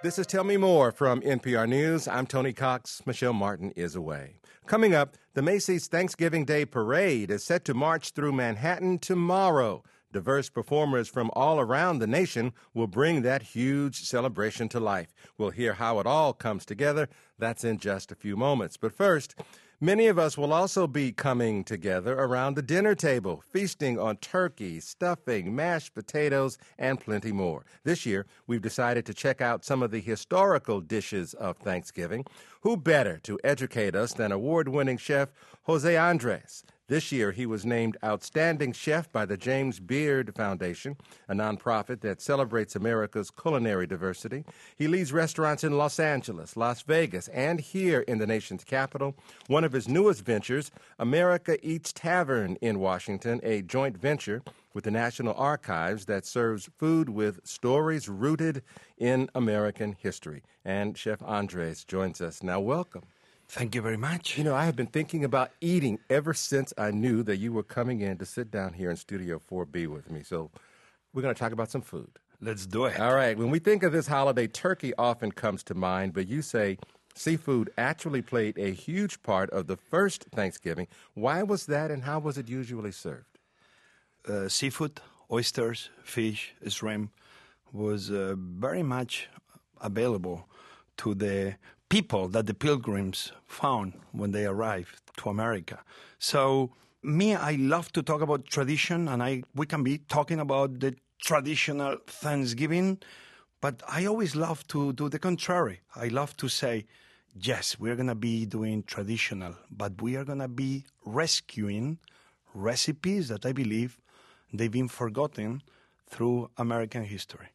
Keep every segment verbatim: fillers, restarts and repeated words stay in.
This is Tell Me More from N P R News. I'm Tony Cox. Michelle Martin is away. Coming up, the Macy's Thanksgiving Day Parade is set to march through Manhattan tomorrow. Diverse performers from all around the nation will bring that huge celebration to life. We'll hear how it all comes together. That's in just a few moments. But first, many of us will also be coming together around the dinner table, feasting on turkey, stuffing, mashed potatoes, and plenty more. This year, we've decided to check out some of the historical dishes of Thanksgiving. Who better to educate us than award-winning chef Jose Andres? This year, he was named Outstanding Chef by the James Beard Foundation, a nonprofit that celebrates America's culinary diversity. He leads restaurants in Los Angeles, Las Vegas, and here in the nation's capital. One of his newest ventures, America Eats Tavern in Washington, a joint venture with the National Archives that serves food with stories rooted in American history. And Chef Andres joins us now. Welcome. Thank you very much. You know, I have been thinking about eating ever since I knew that you were coming in to sit down here in Studio four B with me. So we're going to talk about some food. Let's do it. All right. When we think of this holiday, turkey often comes to mind, but you say seafood actually played a huge part of the first Thanksgiving. Why was that, and how was it usually served? Uh, seafood, oysters, fish, shrimp was uh, very much available to the people that the pilgrims found when they arrived to America. So me, I love to talk about tradition, and I we can be talking about the traditional Thanksgiving, but I always love to do the contrary. I love to say, yes, we're going to be doing traditional, but we are going to be rescuing recipes that I believe they've been forgotten through American history.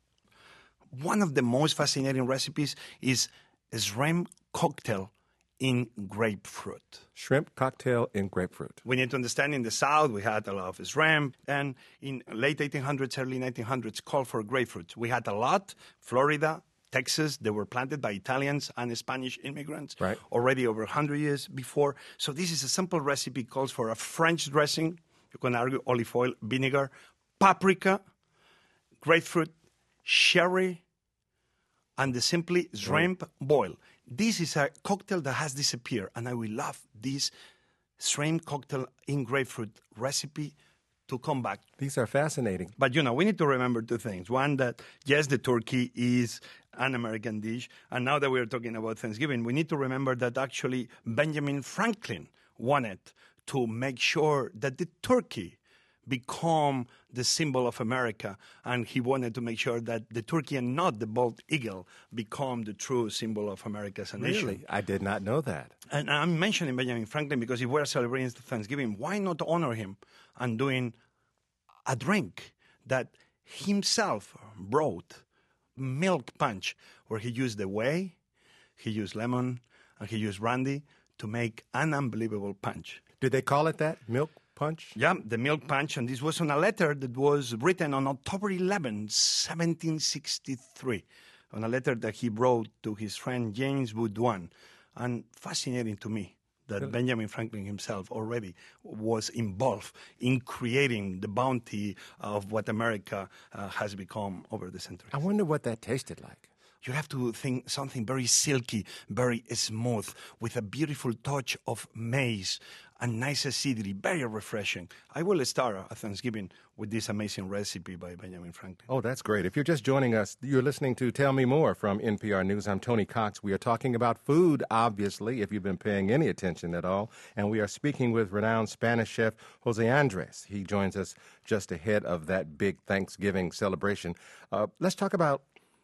One of the most fascinating recipes is shrimp cocktail in grapefruit. Shrimp cocktail in grapefruit. We need to understand in the South we had a lot of shrimp, and in late eighteen hundreds, early nineteen hundreds, called for grapefruit. We had a lot. Florida, Texas, they were planted by Italians and Spanish immigrants right. already over one hundred years before. So this is a simple recipe, calls for a French dressing. You can argue olive oil, vinegar, paprika, grapefruit, sherry, and the simply shrimp boil. This is a cocktail that has disappeared, and I will love this shrimp cocktail in grapefruit recipe to come back. These are fascinating. But, you know, we need to remember two things. One, that, yes, the turkey is an American dish, and now that we're talking about Thanksgiving, we need to remember that actually Benjamin Franklin wanted to make sure that the turkey become the symbol of America, and he wanted to make sure that the turkey and not the bald eagle become the true symbol of America as a nation. Really? I did not know that. And I'm mentioning Benjamin Franklin because if we're celebrating Thanksgiving, why not honor him and doing a drink that himself brought, milk punch, where he used the whey, he used lemon, and he used brandy to make an unbelievable punch. Did they call it that, milk punch? Yeah, the milk punch, and this was on a letter that was written on October eleventh, seventeen sixty-three, on a letter that he wrote to his friend James Baudoin. And fascinating to me that really? Benjamin Franklin himself already was involved in creating the bounty of what America uh, has become over the centuries. I wonder what that tasted like. You have to think something very silky, very smooth, with a beautiful touch of maize and nice acidity, very refreshing. I will start a Thanksgiving with this amazing recipe by Benjamin Franklin. Oh, that's great. If you're just joining us, you're listening to Tell Me More from N P R News. I'm Tony Cox. We are talking about food, obviously, if you've been paying any attention at all. And we are speaking with renowned Spanish chef Jose Andres. He joins us just ahead of that big Thanksgiving celebration. Uh, let's talk about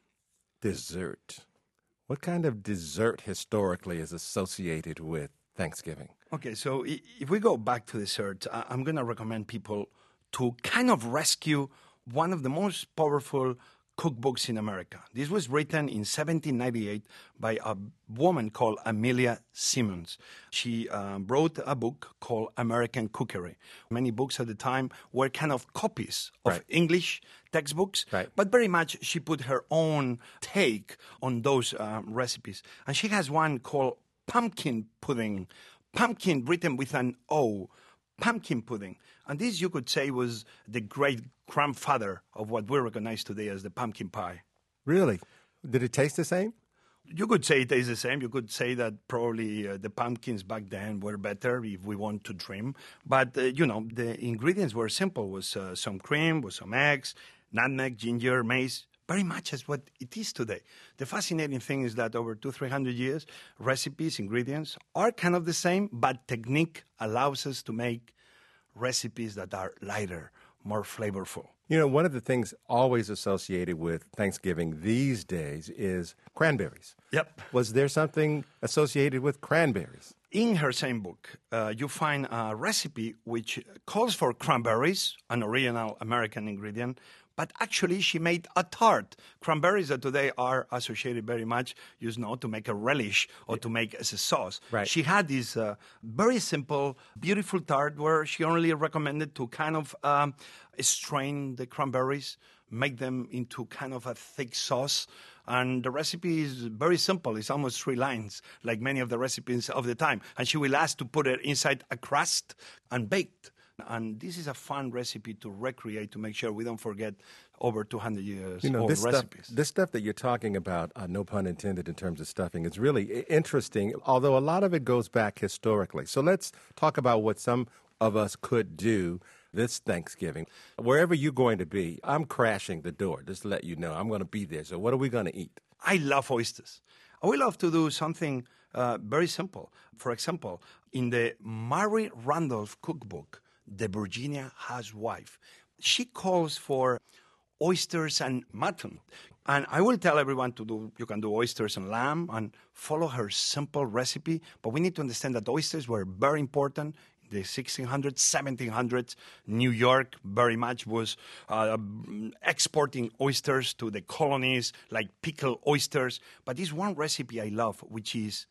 dessert. What kind of dessert historically is associated with Thanksgiving? Okay, so if we go back to dessert, I'm going to recommend people to kind of rescue one of the most powerful cookbooks in America. This was written in seventeen ninety-eight by a woman called Amelia Simmons. She uh, wrote a book called American Cookery. Many books at the time were kind of copies of right. English textbooks, right. but very much she put her own take on those uh, recipes. And she has one called Pumpkin Pudding. Pumpkin written with an O. Pumpkin pudding. And this, you could say, was the great-grandfather of what we recognize today as the pumpkin pie. Really? Did it taste the same? You could say it is the same. You could say that probably uh, the pumpkins back then were better if we want to dream. But, uh, you know, the ingredients were simple. It was uh, some cream, was some eggs, nutmeg, ginger, mace, very much as what it is today. The fascinating thing is that over two, three hundred years, recipes, ingredients are kind of the same, but technique allows us to make recipes that are lighter, more flavorful. You know, one of the things always associated with Thanksgiving these days is cranberries. Yep. Was there something associated with cranberries? In her same book, uh, you find a recipe which calls for cranberries, an original American ingredient, but actually she made a tart. Cranberries that today are associated very much, you know, to make a relish or to make as a sauce. Right. She had this uh, very simple, beautiful tart where she only recommended to kind of um, strain the cranberries, make them into kind of a thick sauce. And the recipe is very simple. It's almost three lines, like many of the recipes of the time. And she will ask to put it inside a crust and baked. And this is a fun recipe to recreate, to make sure we don't forget over two hundred years you know, old this recipes. Stuff, this stuff that you're talking about, uh, no pun intended in terms of stuffing, is really interesting, although a lot of it goes back historically. So let's talk about what some of us could do this Thanksgiving. Wherever you're going to be, I'm crashing the door, just to let you know. I'm going to be there. So what are we going to eat? I love oysters. I would love to do something uh, very simple. For example, in the Mary Randolph cookbook, The Virginia Housewife, she calls for oysters and mutton. And I will tell everyone to do, you can do oysters and lamb and follow her simple recipe. But we need to understand that oysters were very important. The sixteen hundreds, seventeen hundreds, New York very much was uh, exporting oysters to the colonies, like pickled oysters. But this one recipe I love, which is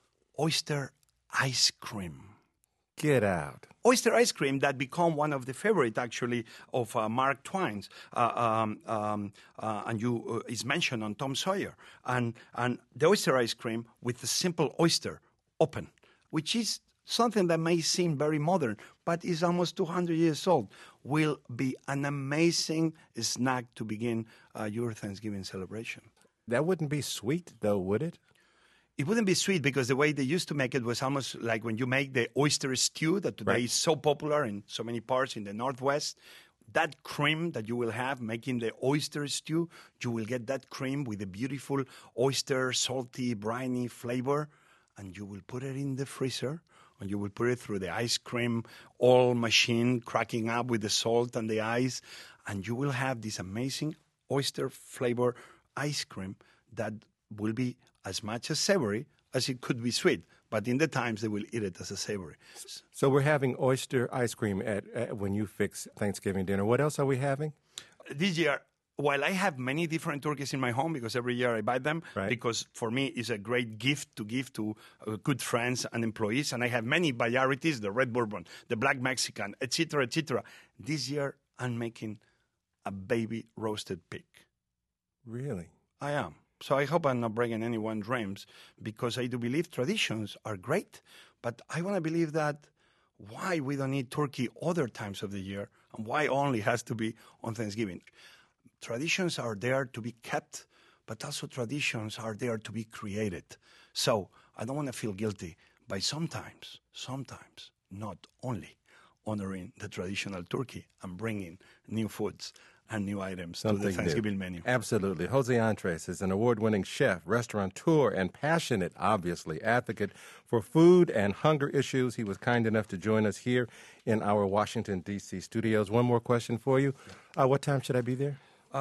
oyster ice cream. Get out. Oyster ice cream that become one of the favorite, actually, of uh, Mark Twain's, uh, um, um, uh, and you uh, is mentioned on Tom Sawyer. And, and the oyster ice cream with the simple oyster open, which is something that may seem very modern, but is almost two hundred years old, will be an amazing snack to begin uh, your Thanksgiving celebration. That wouldn't be sweet, though, would it? It wouldn't be sweet because the way they used to make it was almost like when you make the oyster stew that today Right. is so popular in so many parts in the Northwest. That cream that you will have making the oyster stew, you will get that cream with a beautiful oyster, salty, briny flavor, and you will put it in the freezer, and you will put it through the ice cream all machine, cracking up with the salt and the ice, and you will have this amazing oyster flavor ice cream that will be as much as savory as it could be sweet. But in the times, they will eat it as a savory. So we're having oyster ice cream at, at when you fix Thanksgiving dinner. What else are we having? This year, while I have many different turkeys in my home, because every year I buy them, Right. because for me it's a great gift to give to uh, good friends and employees, and I have many varieties, the red bourbon, the black Mexican, et cetera, et cetera. This year, I'm making a baby roasted pig. Really? I am. So I hope I'm not breaking anyone's dreams, because I do believe traditions are great, but I want to believe that why we don't eat turkey other times of the year and why only has to be on Thanksgiving. Traditions are there to be kept, but also traditions are there to be created. So I don't want to feel guilty by sometimes, sometimes, not only honoring the traditional turkey and bringing new foods and new items Something to the Thanksgiving new. menu. Absolutely. Jose Andres is an award-winning chef, restaurateur, and passionate, obviously, advocate for food and hunger issues. He was kind enough to join us here in our Washington, D C studios. One more question for you. Uh, what time should I be there?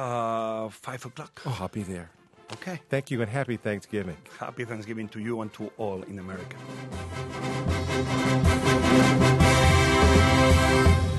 Uh, five o'clock. Oh, I'll be there. Okay. Thank you and happy Thanksgiving. Happy Thanksgiving to you and to all in America.